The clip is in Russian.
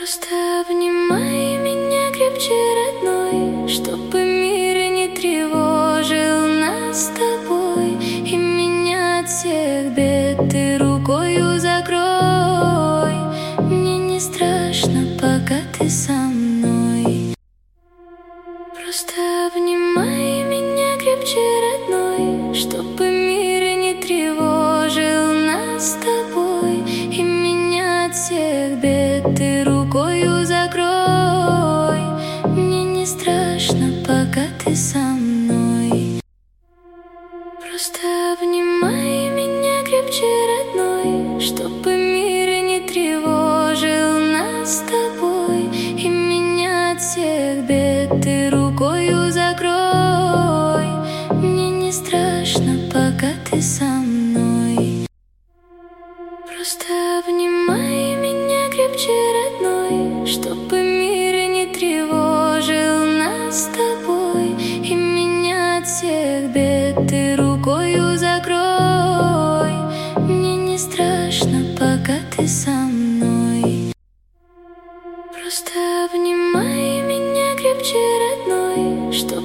Просто обнимай меня крепче, родной, чтобы мир не тревожил нас с тобой. И меня от всех бед ты рукою закрой. Мне не страшно, пока ты со мной. Просто обнимай меня крепче, родной, чтобы мир не тревожил нас с тобой. И меня от всех бед ты рукою закрой. Мне не страшно, пока ты со мной. Просто обнимай меня крепче, родной, чтобы мир не тревожил нас с тобой. И меня от всех бед ты рукою закрой. Мне не страшно, пока ты со мной. Просто обнимай меня крепче, родной, чтобы мир не тревожил нас с тобой. И меня от всех бед ты рукою закрой. Мне не страшно, пока ты со мной.